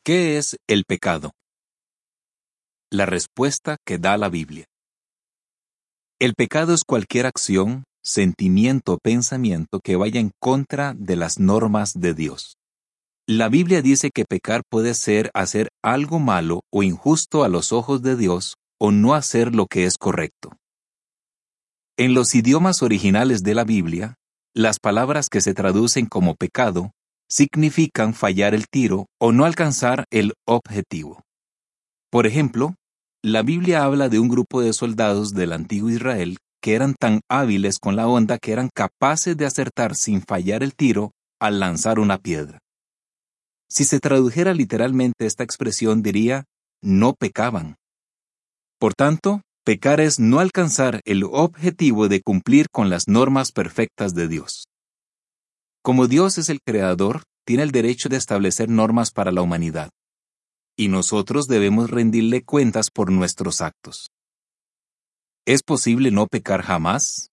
¿Qué es el pecado? La respuesta que da la Biblia. El pecado es cualquier acción, sentimiento o pensamiento que vaya en contra de las normas de Dios. La Biblia dice que pecar puede ser hacer algo malo o injusto a los ojos de Dios o no hacer lo que es correcto. En los idiomas originales de la Biblia, las palabras que se traducen como pecado significan fallar el tiro o no alcanzar el objetivo. Por ejemplo, la Biblia habla de un grupo de soldados del antiguo Israel que eran tan hábiles con la honda que eran capaces de acertar sin fallar el tiro al lanzar una piedra. Si se tradujera literalmente esta expresión diría, no pecaban. Por tanto, pecar es no alcanzar el objetivo de cumplir con las normas perfectas de Dios. Como Dios es el creador, tiene el derecho de establecer normas para la humanidad. Y nosotros debemos rendirle cuentas por nuestros actos. ¿Es posible no pecar jamás?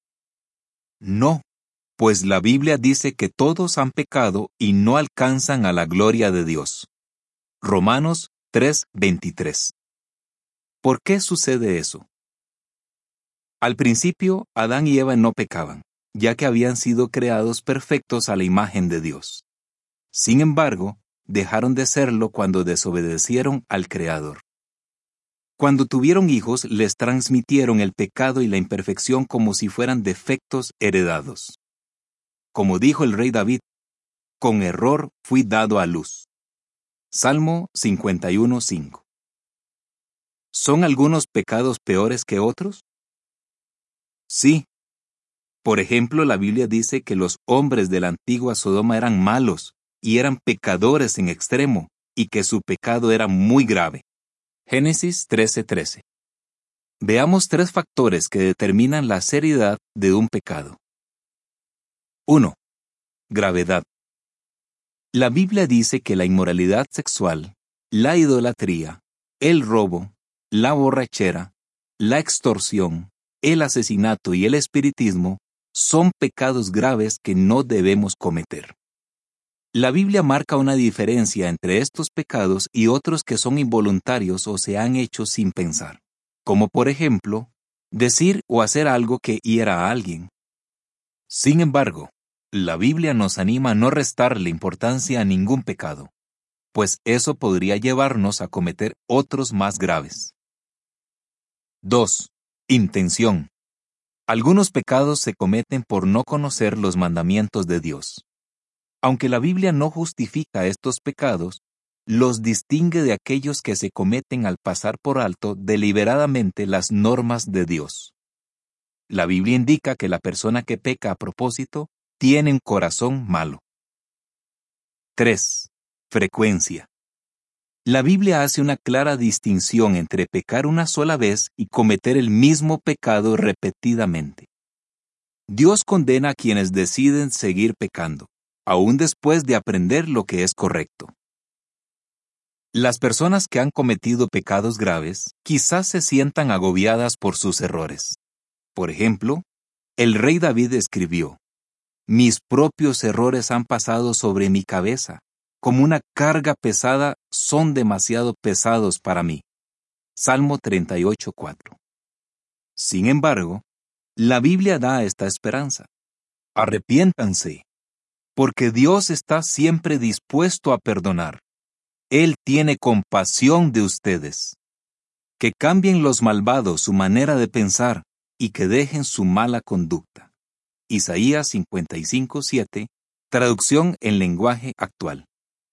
No, pues la Biblia dice que todos han pecado y no alcanzan a la gloria de Dios. Romanos 3:23. ¿Por qué sucede eso? Al principio, Adán y Eva no pecaban, ya que habían sido creados perfectos a la imagen de Dios. Sin embargo, dejaron de serlo cuando desobedecieron al Creador. Cuando tuvieron hijos, les transmitieron el pecado y la imperfección como si fueran defectos heredados. Como dijo el rey David, con error fui dado a luz. Salmo 51:5. ¿Son algunos pecados peores que otros? Sí. Por ejemplo, la Biblia dice que los hombres de la antigua Sodoma eran malos y eran pecadores en extremo, y que su pecado era muy grave. Génesis 13:13. Veamos 3 factores que determinan la seriedad de un pecado. 1. Gravedad. La Biblia dice que la inmoralidad sexual, la idolatría, el robo, la borrachera, la extorsión, el asesinato y el espiritismo son pecados graves que no debemos cometer. La Biblia marca una diferencia entre estos pecados y otros que son involuntarios o se han hecho sin pensar, como por ejemplo, decir o hacer algo que hiera a alguien. Sin embargo, la Biblia nos anima a no restarle importancia a ningún pecado, pues eso podría llevarnos a cometer otros más graves. 2. Intención. Algunos pecados se cometen por no conocer los mandamientos de Dios. Aunque la Biblia no justifica estos pecados, los distingue de aquellos que se cometen al pasar por alto deliberadamente las normas de Dios. La Biblia indica que la persona que peca a propósito tiene un corazón malo. 3. Frecuencia. La Biblia hace una clara distinción entre pecar una sola vez y cometer el mismo pecado repetidamente. Dios condena a quienes deciden seguir pecando, aún después de aprender lo que es correcto. Las personas que han cometido pecados graves quizás se sientan agobiadas por sus errores. Por ejemplo, el rey David escribió, «Mis propios errores han pasado sobre mi cabeza, como una carga pesada son demasiado pesados para mí». Salmo 38:4. Sin embargo, la Biblia da esta esperanza. Arrepiéntanse, porque Dios está siempre dispuesto a perdonar. Él tiene compasión de ustedes. Que cambien los malvados su manera de pensar y que dejen su mala conducta. Isaías 55:7, traducción en lenguaje actual.